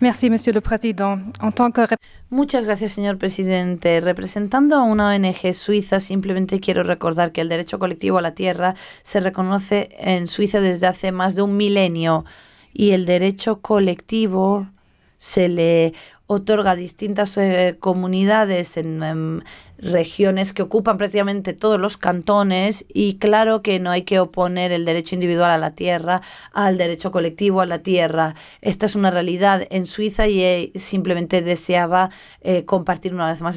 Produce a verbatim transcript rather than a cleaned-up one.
Merci, Monsieur le Président. En tant que Muchas gracias, señor presidente. Representando a una O N G suiza, simplemente quiero recordar que el derecho colectivo a la tierra se reconoce en Suiza desde hace más de un milenio y el derecho colectivo se le otorga a distintas eh, comunidades en, en regiones que ocupan prácticamente todos los cantones y claro que no hay que oponer el derecho individual a la tierra al derecho colectivo a la tierra. Esta es una realidad en Suiza y eh, simplemente deseaba eh, compartir una vez más